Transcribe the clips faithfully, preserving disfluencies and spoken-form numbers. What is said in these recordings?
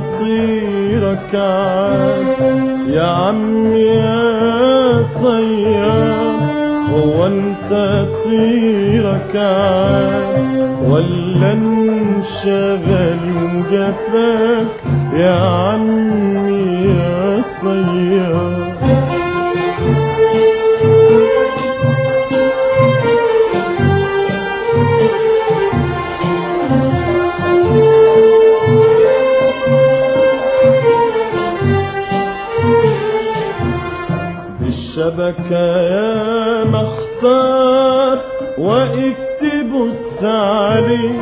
طيرك عاد يا عم يا صياد، هو انت طيرك عاد ولا انشغل وجفاك يا عمي يا صياد؟ الشبكة يا محتار واقف تبص عليه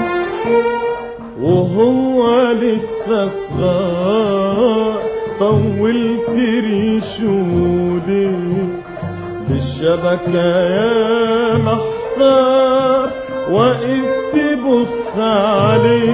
وهو لسه صغار، طولت ريشه ليه؟ بالشبكة يا محتار واقف تبص عليه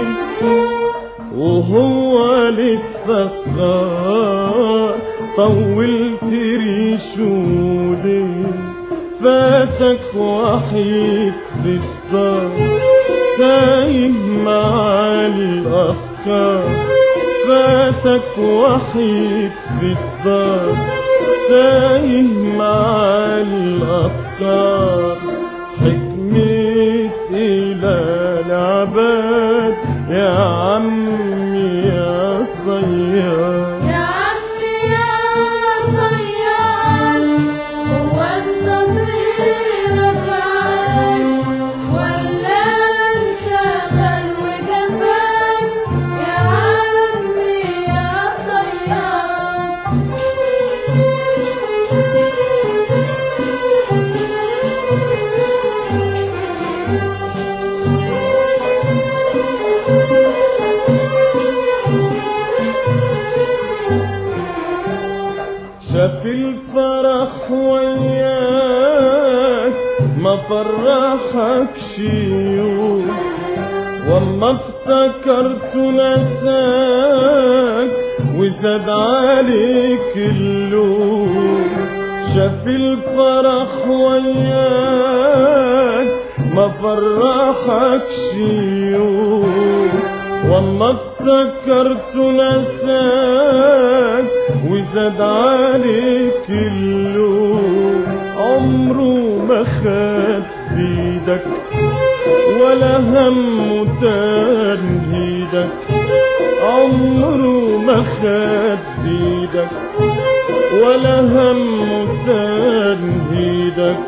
وهو لسه صغار، طولت ريشه ليه؟ فاتك وحيد في الدار تايه مع الأفكار، فاتك وحيد في الدار تايه مع الأفكار. حكمة إله العباد يا عمي يا صياد، شاف الفرح وياك ما فرحكش يوم، واما افتكرت نساك وزاد عليك اللوم. شاف الفرح وياك ما فرحكش يوم، واما افتكرت نساك وزاد عليك اللوم. عمره ما خد بيدك ولا هم تنهيدك، عمره ما خد بيدك ولا هم تنهيدك.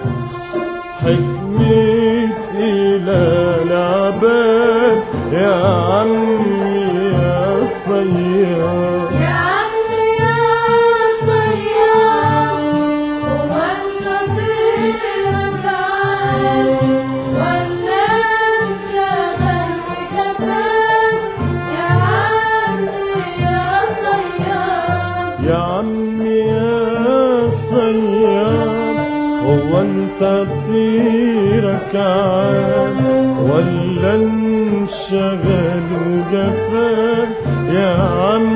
حكمة إله العباد يا عمي يا صياد، يا عمي يا صياد، هو انت طيرك عاد ولا انشغل وجفاك يا عمي يا صياد؟ يا عمي يا صياد، هو انت طيرك عاد ولا انشغل وجفاك يا عمي